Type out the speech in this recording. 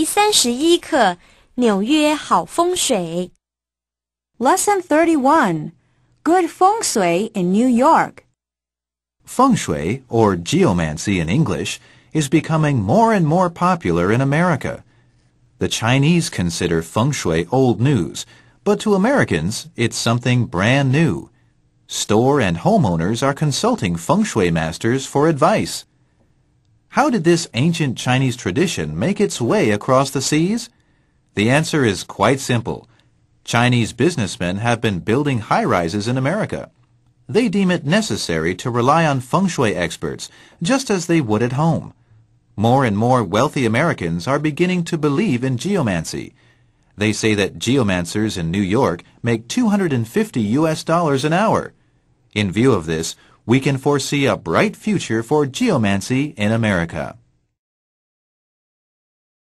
31课，纽约好风水。 Lesson 31. Good feng shui in New York. Feng shui, or geomancy in English, is becoming more and more popular in America. The Chinese consider feng shui old news, but to Americans, it's something brand new. Store and homeowners are consulting feng shui masters for advice. How did this ancient Chinese tradition make its way across the seas? The answer is quite simple. Chinese businessmen have been building high-rises in America. They deem it necessary to rely on feng shui experts, just as they would at home. More and more wealthy Americans are beginning to believe in geomancy. They say that geomancers in New York make $250 an hour. In view of this, we can foresee a bright future for geomancy in America.